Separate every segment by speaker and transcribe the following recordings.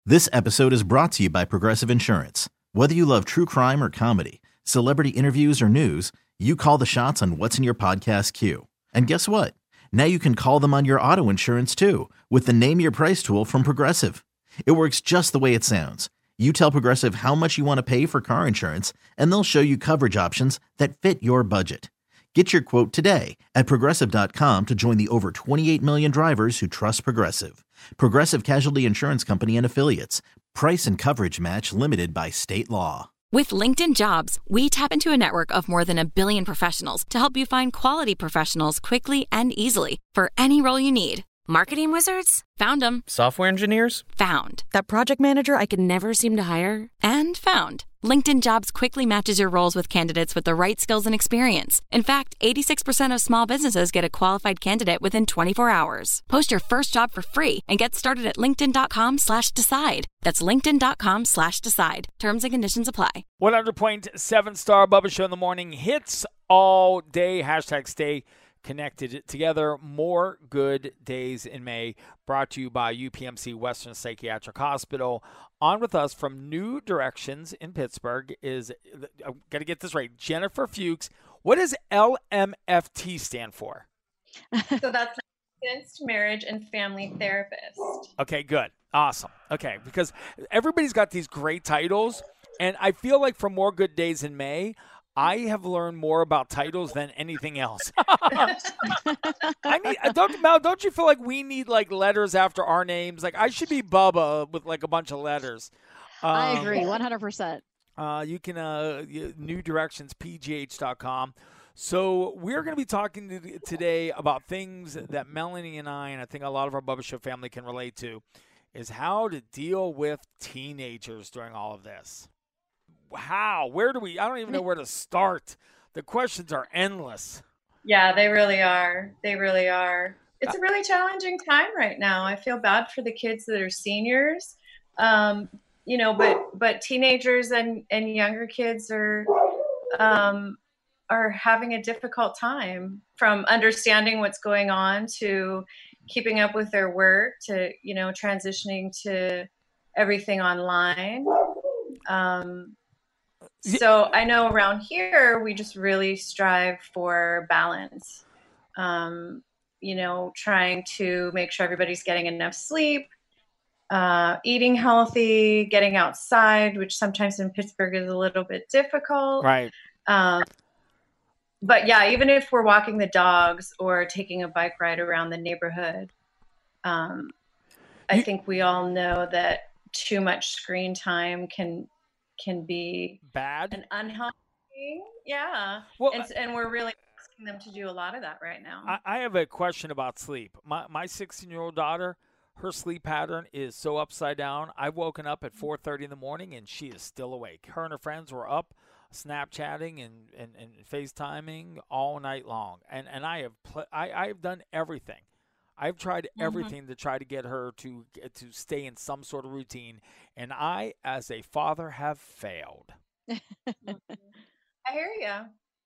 Speaker 1: This episode is brought to you by Progressive Insurance. Whether you love true crime or comedy, celebrity interviews or news, you call the shots on what's in your podcast queue. And guess what? Now you can call them on your auto insurance too with the Name Your Price tool from Progressive. It works just the way it sounds. You tell Progressive how much you want to pay for car insurance, and they'll show you coverage options that fit your budget. Get your quote today at Progressive.com to join the over 28 million drivers who trust Progressive. Progressive Casualty Insurance Company and Affiliates. Price and coverage match limited by state law.
Speaker 2: With LinkedIn Jobs, we tap into a network of more than 1 billion professionals to help you find quality professionals quickly and easily for any role you need.
Speaker 3: Marketing wizards?
Speaker 2: Found them.
Speaker 4: Software engineers?
Speaker 2: Found.
Speaker 3: That project manager I could never seem to hire?
Speaker 2: And found. LinkedIn Jobs quickly matches your roles with candidates with the right skills and experience. In fact, 86% of small businesses get a qualified candidate within 24 hours. Post your first job for free and get started at linkedin.com/decide. That's linkedin.com/decide. Terms and conditions apply.
Speaker 5: 100.7 Star Bubba Show in the morning hits all day. Hashtag stay connected together. More good days in May, brought to you by UPMC Western Psychiatric Hospital. On with us from New Directions in Pittsburgh is, I'm going to get this right, Jennifer Fuchs. What does LMFT stand for?
Speaker 6: So that's Licensed Marriage and Family Therapist.
Speaker 5: Okay, good. Awesome. Okay, because everybody's got these great titles, and I feel like for More Good Days in May, I have learned more about titles than anything else. Don't you feel like we need like letters after our names? Like I should be Bubba with like a bunch of letters.
Speaker 7: I agree, 100%.
Speaker 5: You can New Directions, pgh.com. So we're going to be talking today about things that Melanie and I think a lot of our Bubba Show family can relate to, is how to deal with teenagers during all of this. How? Where do we? I don't even know where to start. The questions are endless.
Speaker 6: Yeah, they really are. They really are. It's a really challenging time right now. I feel bad for the kids that are seniors, but teenagers and younger kids are having a difficult time, from understanding what's going on to keeping up with their work to, transitioning to everything online. So I know around here, we just really strive for balance, trying to make sure everybody's getting enough sleep, eating healthy, getting outside, which sometimes in Pittsburgh is a little bit difficult.
Speaker 5: Right.
Speaker 6: But yeah, even if we're walking the dogs or taking a bike ride around the neighborhood, I think we all know that too much screen time can be
Speaker 5: bad
Speaker 6: and unhealthy. Yeah.
Speaker 5: Well,
Speaker 6: and we're really asking them to do a lot of that right now.
Speaker 5: I have a question about sleep. My 16-year-old daughter, her sleep pattern is so upside down. I've woken up at 4:30 in the morning and she is still awake. Her and her friends were up Snapchatting and FaceTiming all night long. And I have done everything. I've tried everything to try to get her to stay in some sort of routine, and I, as a father, have failed.
Speaker 6: I hear you.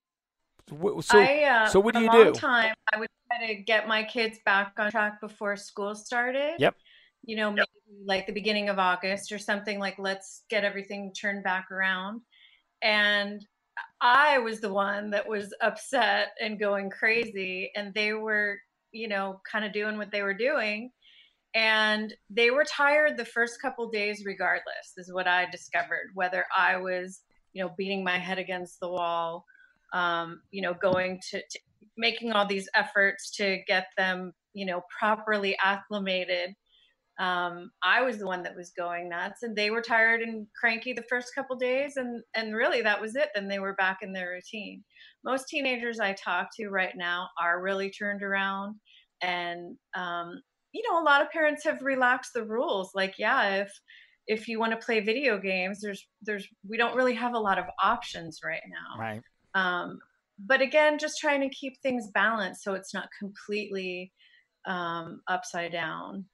Speaker 5: So what do you do?
Speaker 6: For a long time, I would try to get my kids back on track before school started.
Speaker 5: Yep.
Speaker 6: Maybe like the beginning of August or something, like let's get everything turned back around. And I was the one that was upset and going crazy, and they were kind of doing what they were doing. And they were tired the first couple days regardless, is what I discovered, whether I was, beating my head against the wall, going to making all these efforts to get them, properly acclimated. I was the one that was going nuts, and they were tired and cranky the first couple days. And really that was it. Then they were back in their routine. Most teenagers I talk to right now are really turned around, and, a lot of parents have relaxed the rules. Like, yeah, if you want to play video games, we don't really have a lot of options right now.
Speaker 5: Right.
Speaker 6: But again, just trying to keep things balanced so it's not completely upside down.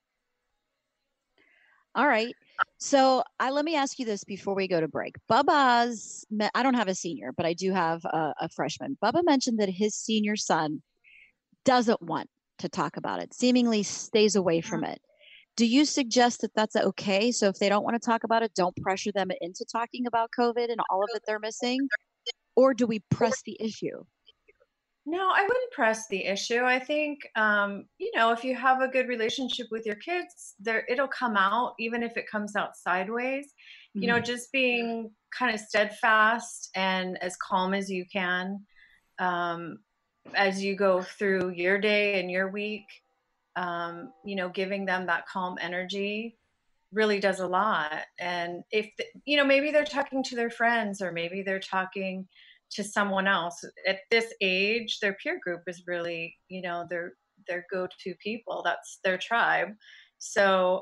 Speaker 7: All right. So let me ask you this before we go to break. Bubba's, I don't have a senior, but I do have a freshman. Bubba mentioned that his senior son doesn't want to talk about it, seemingly stays away from it. Do you suggest that that's okay? So if they don't want to talk about it, don't pressure them into talking about COVID and all of it they're missing? Or do we press the issue?
Speaker 6: No, I wouldn't press the issue. I think, if you have a good relationship with your kids, it'll come out, even if it comes out sideways. Just being kind of steadfast and as calm as you can as you go through your day and your week. Giving them that calm energy really does a lot. And if, maybe they're talking to their friends, or maybe they're talking to someone else at this age, their peer group is really, their go-to people. That's their tribe. So,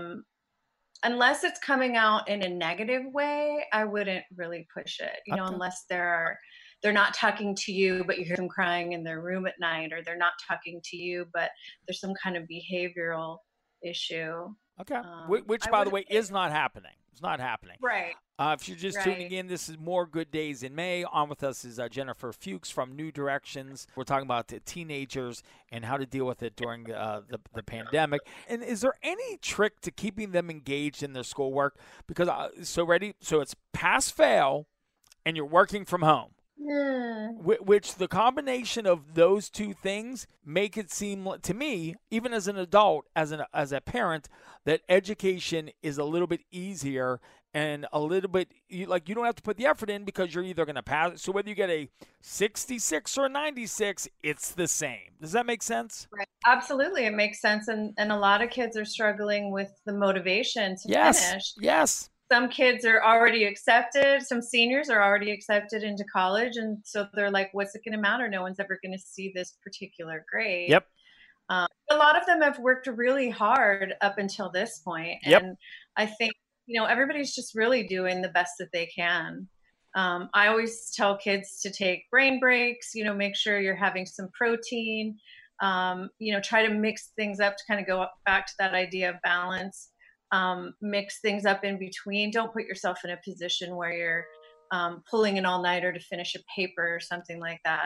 Speaker 6: unless it's coming out in a negative way, I wouldn't really push it,
Speaker 5: Okay.
Speaker 6: Unless they're not talking to you, but you hear them crying in their room at night, or they're not talking to you, but there's some kind of behavioral issue.
Speaker 5: Okay. Which, by the way, is not happening. It's not happening.
Speaker 6: Right.
Speaker 5: If you're just tuning in, this is More Good Days in May. On with us is Jennifer Fuchs from New Directions. We're talking about the teenagers and how to deal with it during the pandemic. And is there any trick to keeping them engaged in their schoolwork? Because, so it's pass-fail, and you're working from home. Which the combination of those two things make it seem to me, even as an adult, as a parent, that education is a little bit easier and a little bit you don't have to put the effort in, because you're either going to pass. So whether you get a 66 or a 96, it's the same. Does that make sense?
Speaker 6: Right. Absolutely, it makes sense. And a lot of kids are struggling with the motivation to finish.
Speaker 5: Yes.
Speaker 6: Some kids are already accepted. Some seniors are already accepted into college. And so they're like, what's it going to matter? No one's ever going to see this particular grade.
Speaker 5: Yep.
Speaker 6: A lot of them have worked really hard up until this point.
Speaker 5: Yep.
Speaker 6: And I think, everybody's just really doing the best that they can. I always tell kids to take brain breaks, make sure you're having some protein, try to mix things up to kind of go back to that idea of balance. Mix things up in between. Don't put yourself in a position where you're pulling an all-nighter to finish a paper or something like that.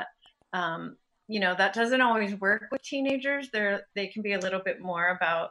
Speaker 6: That doesn't always work with teenagers. They can be a little bit more about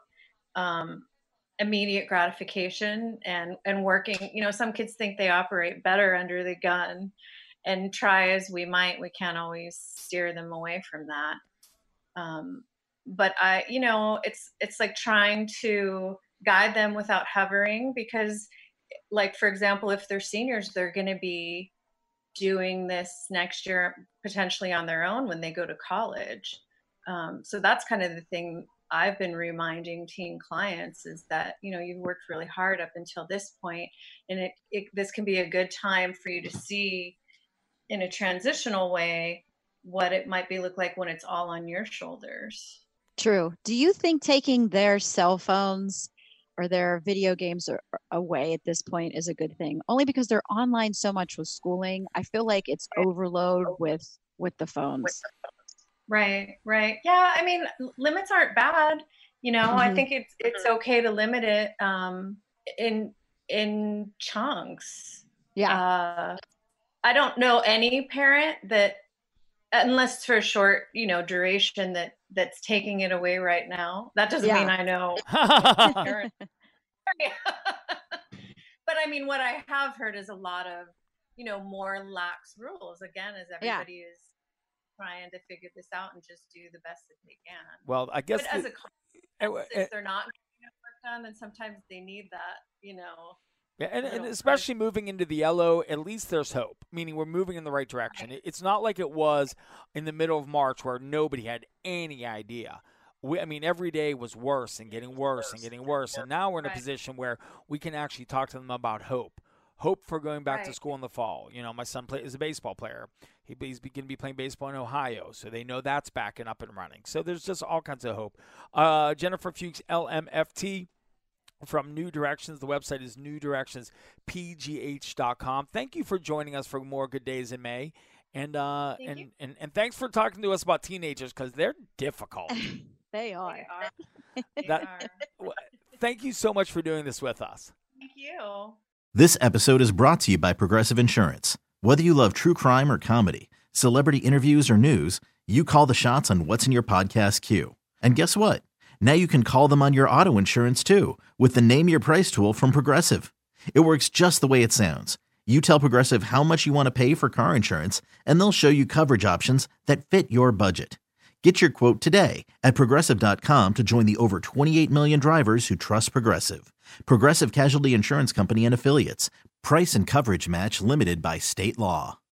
Speaker 6: immediate gratification and working. Some kids think they operate better under the gun, and try as we might, we can't always steer them away from that. But it's like trying to guide them without hovering, because, like, for example, if they're seniors, they're going to be doing this next year potentially on their own when they go to college. So that's kind of the thing I've been reminding teen clients, is that, you've worked really hard up until this point, and this can be a good time for you to see in a transitional way what it might look like when it's all on your shoulders.
Speaker 7: True. Do you think taking their cell phones or their video games away at this point is a good thing? Only because they're online so much with schooling. I feel like it's overload with the phones.
Speaker 6: Right. Yeah. I mean, limits aren't bad. I think it's okay to limit it in chunks.
Speaker 7: Yeah.
Speaker 6: I don't know any parent that, unless for a short, duration, that's taking it away right now. That doesn't mean I know. But I mean, what I have heard is a lot of, more lax rules, again, as everybody is trying to figure this out and just do the best that they can.
Speaker 5: Well, I guess
Speaker 6: if they're not getting work done, then sometimes they need that,
Speaker 5: Yeah, and especially moving into the yellow, at least there's hope, meaning we're moving in the right direction. It's not like it was in the middle of March where nobody had any idea. Every day was worse and getting worse and getting worse. And now we're in a position where we can actually talk to them about hope for going back to school in the fall. My son is a baseball player. He's going to be playing baseball in Ohio, so they know that's back and up and running. So there's just all kinds of hope. Jennifer Fuchs, LMFT. From New Directions. The website is newdirectionspgh.com. Thank you for joining us for More Good Days in May. And thanks for talking to us about teenagers, because they're difficult.
Speaker 7: They are.
Speaker 5: Thank you so much for doing this with us.
Speaker 6: Thank you.
Speaker 1: This episode is brought to you by Progressive Insurance. Whether you love true crime or comedy, celebrity interviews or news, you call the shots on what's in your podcast queue. And guess what? Now you can call them on your auto insurance too with the Name Your Price tool from Progressive. It works just the way it sounds. You tell Progressive how much you want to pay for car insurance, and they'll show you coverage options that fit your budget. Get your quote today at Progressive.com to join the over 28 million drivers who trust Progressive. Progressive Casualty Insurance Company and Affiliates. Price and coverage match limited by state law.